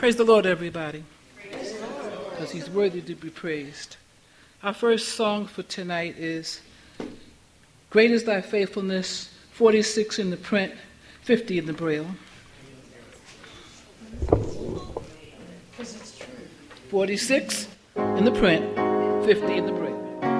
Praise the Lord, everybody, because he's worthy to be praised. Our first song for tonight is Great is Thy Faithfulness, 46 in the print, 50 in the braille. 46 in the print, 50 in the braille.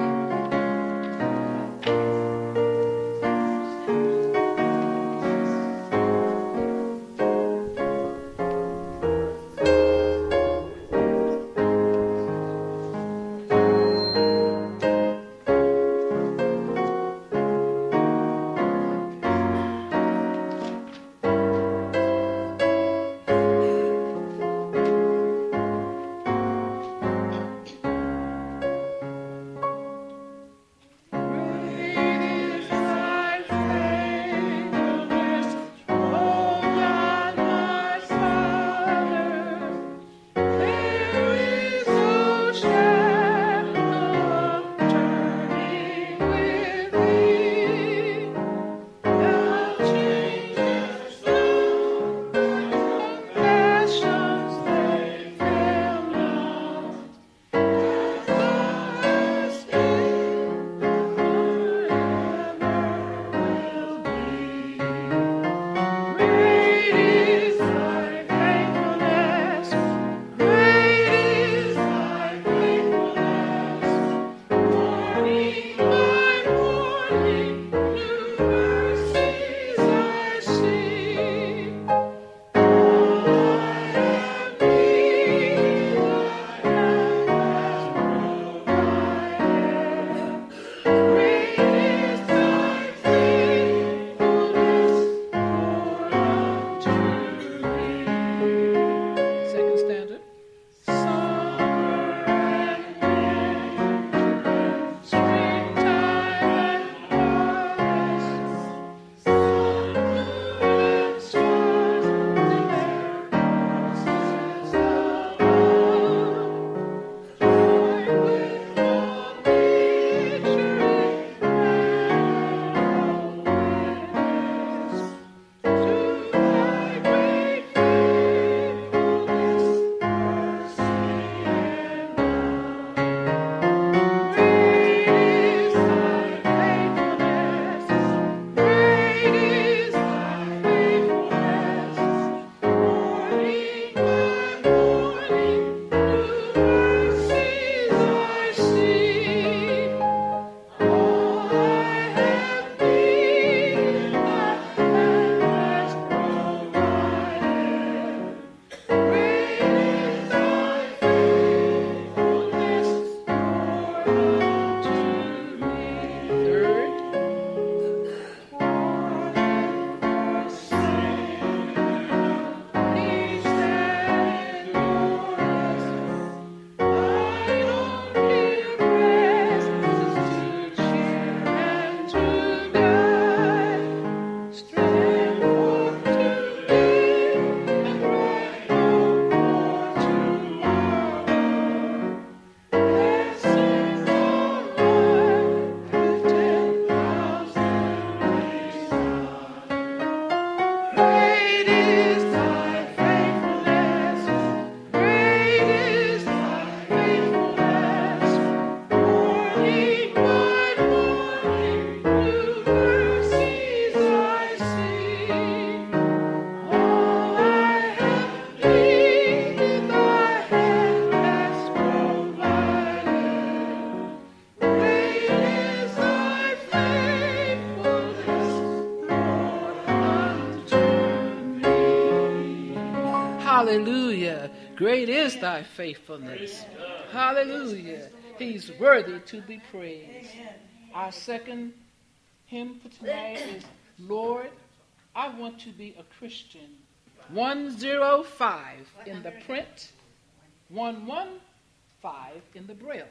Hallelujah. Great is thy faithfulness. Hallelujah. He's worthy to be praised. Our second hymn for tonight is Lord, I Want to Be a Christian. 105 in the print, 115 in the braille.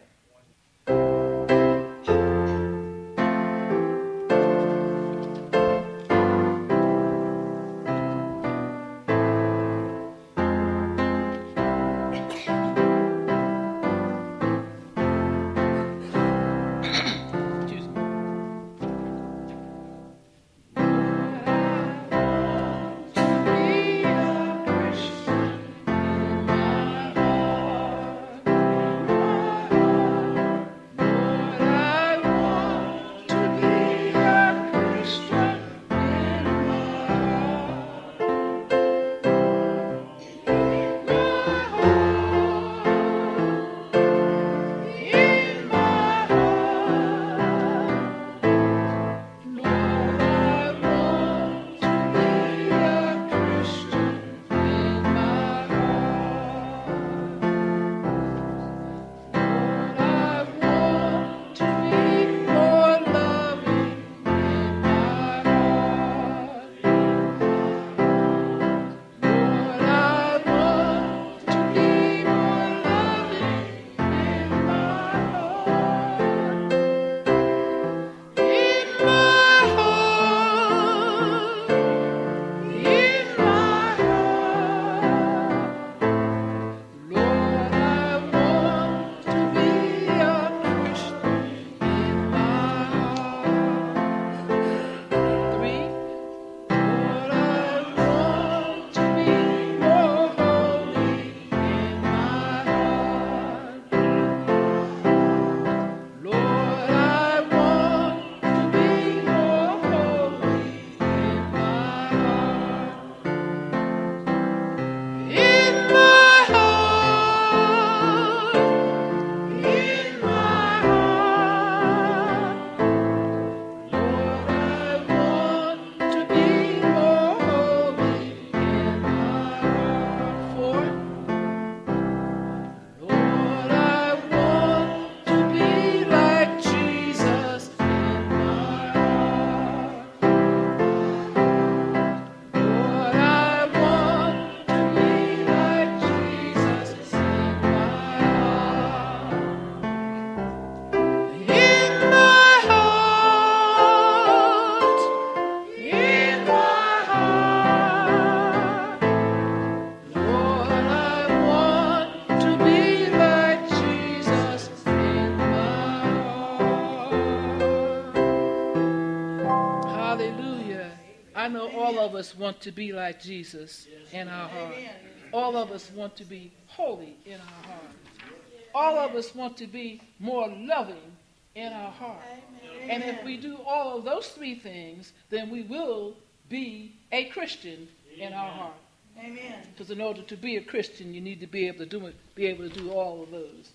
us want to be like Jesus in our heart. All of us want to be holy in our heart. All of us want to be more loving in our heart. And if we do all of those three things, then we will be a Christian in our heart. Because in order to be a Christian, you need to be able to do all of those.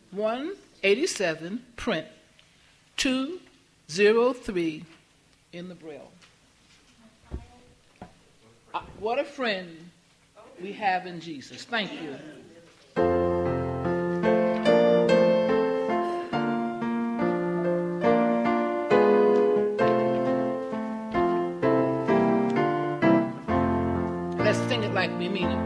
187, print 203 in the Braille. What a friend we have in Jesus. Thank you. Let's sing it like we mean it.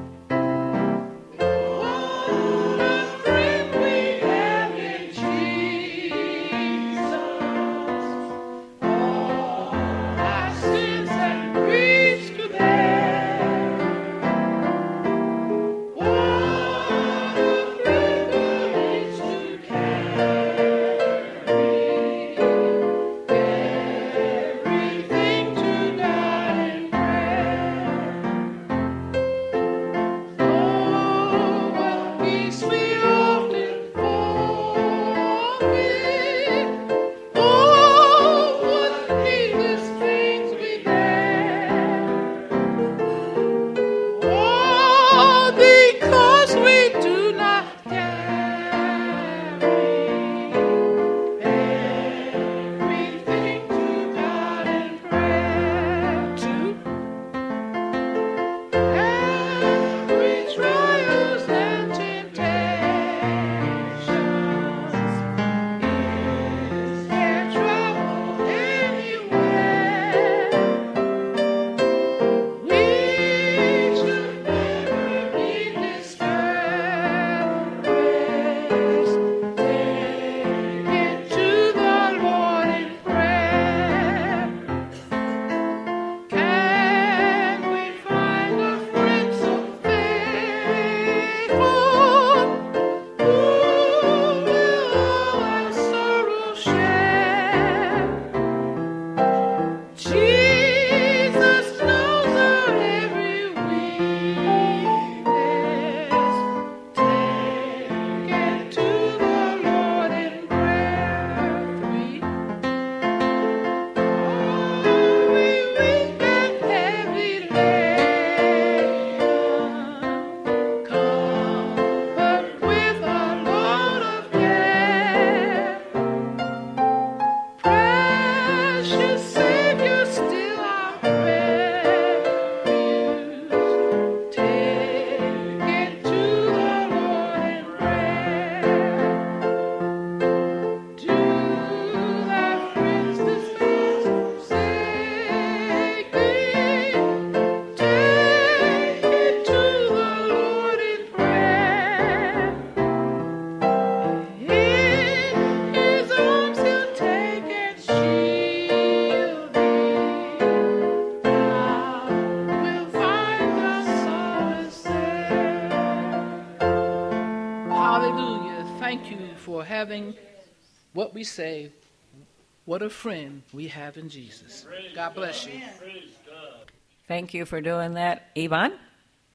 What we say, what a friend we have in Jesus. God bless you. Thank you for doing that, Yvonne.